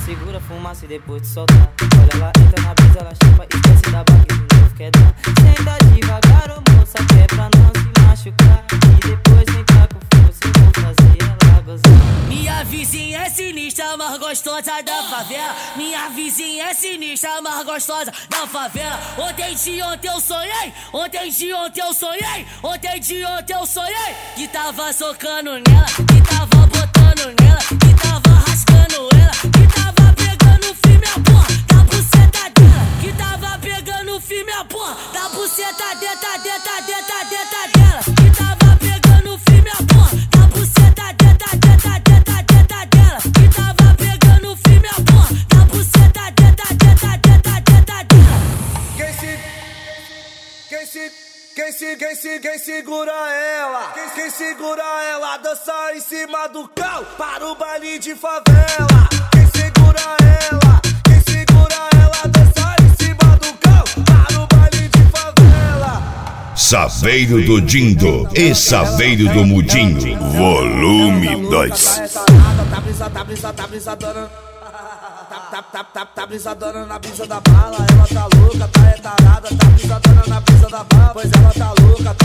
segura a fumaça e depois de soltar. Olha, ela entra na brisa, ela chupa, esquece da baga e de novo quer dar. Senta devagar, ô moça, que é pra não se machucar. E depois senta com força e vou fazer ela gozar. Minha vizinha é sinistra, mais gostosa da favela. Minha vizinha é sinistra, mais gostosa da favela. Ontem de ontem eu sonhei, ontem de ontem eu sonhei, ontem de ontem eu sonhei que tava socando nela, que tava botando nela, que tava rascando ela, que tava pegando firme a porra da buceta dela, que tava pegando firme a porra da buceta dentro dela, que tava pegando firme a porra da buceta dentro dela, que tava pegando firme a porra da buceta dentro dela. Quem segura ela? Quem segura ela dança em cima do carro para o baile de favela. Quem segura ela? Quem segura ela dança em cima do carro para o baile de favela. Saveiro do Dindo e Saveiro do Mudinho, volume 2. Tá brisadona. Tá brisadona na brisa da bala, ela tá louca, tá retarada, tá brisadona na brisa da bala, pois ela tá louca,